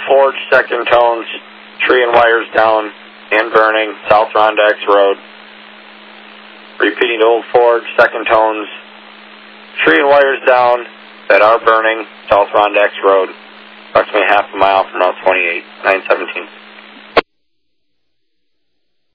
Forge, second tones, tree and wires down and burning, South Rondex Road. Repeating to Old Forge, second tones, tree and wires down that are burning, South Rondex Road. Approximately half a mile from Route 28, 917.